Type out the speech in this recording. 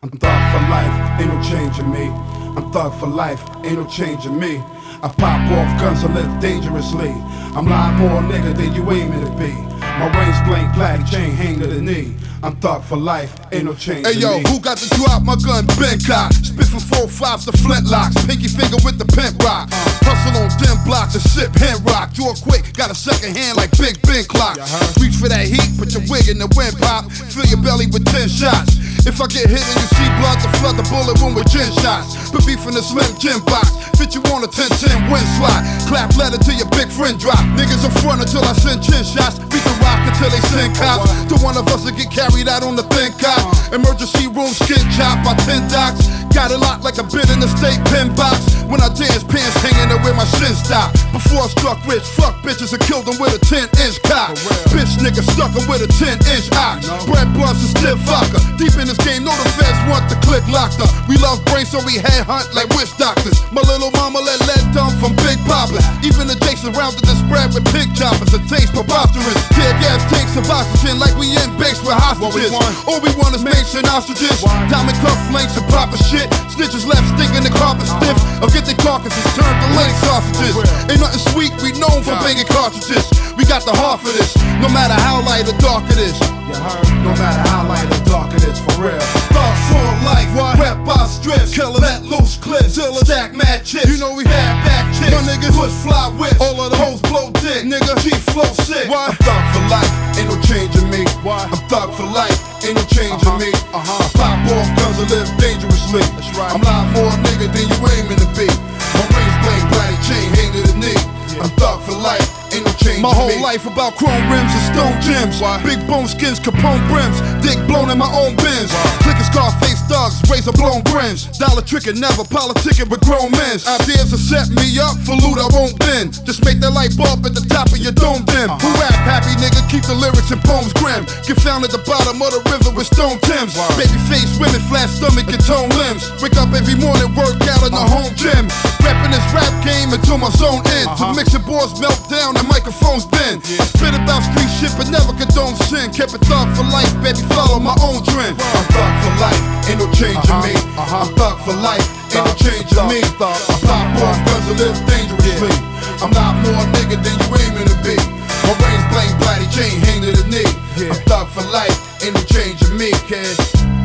I'm thug for life, ain't no changing me. I'm thug for life, ain't no changing me. I pop off guns and live dangerously. I'm a lot more nigga than you aiming to be. My range blank, plaid chain hang to the knee. I'm thug for life, ain't no changing me. Hey yo, who got the drop? My gun been cocked. Spit from 4-5s to flintlocks. Pinky finger with the pimp rock. Hustle on dim blocks and sip hand rock. Draw quick, got a second hand like Big Ben clock. Reach for that heat, put your wig in the wind pop. Fill your belly with 10 shots. If I get hit and you see blood, to flood the bullet wound with gin shots. Put beef in the slim gym box. Fit you on a 10-10 win slot. Clap letter till your big friend drop. Niggas in front until I send chin shots. Beat the rock until they send cops. To one of us to get carried out on the thin cop. Emergency room skin chop by 10 docs. Got it locked like a bit in the state pen box. When I dance, pants hanging there where my shin stop. Before I struck rich, fuck bitches and killed them with a 10-inch cock. Bitch nigga stuck them with a 10-inch ox. Bread blunts and stiff vodka. Deep in this game, know the feds want the click locked up. We love brains, so we head hunt like witch doctors. My little mama let lead dump from Big Papa. Even the jakes surrounded the spread with pig choppers. It tastes preposterous. Tear gas tanks of oxygen like we in base with hostages. All we want is mates and ostriches. Diamond cuff links and proper shit. Snitches left stinking the carpet stiff. Or get their carcasses turned to link sausages. Ain't nothing sweet, we known for banging cartridges. We got the heart for this, no matter how light or dark it is. You heard? No matter how light or dark it is, for real. Thug for life, rep by strips. Killers, let loose clips, stack mad chips. You know we had back chicks. My niggas push fly whips. All of the hoes blow dick, nigga. G flow sick. I'm thug for life, ain't no changing me. I'm thug for life, ain't no changing me. I pop off guns and live dangerously. I'm a lot more nigga than you aiming to be. My range blank, bloody chain hang to the knee. I'm thug for life, ain't no changing me. My whole life about chrome rims and stone gems. Big bone skins, Capone brims. Dick blown in my own bins. Clicking Scarface thugs, razor blown grins. Dollar tricking, never politicking with grown men. Ideas to set me up for loot I won't bend. Just make that light bulb at the top of your dome dim. Who rap happy nigga, keep the lyrics and poems grim. Get found at the bottom of the river with stone Timbs. Baby face women, flat stomach and tone limbs. Wake up every morning, work out in the home gym. Rapping this rap game until my zone ends. Till mixing boards melt down and microphones bend. I spit about street shit but never condone sin. Kept it thug for life, baby, follow my own trend. I'm thug for life, ain't no changing me. I'm thug for life, ain't no changing me. I pop off guns and live dangerously. I'm not more nigga than you aiming to be. My range blank, bloody chain hang to the knee. I'm thug for life, ain't no changing me, kid.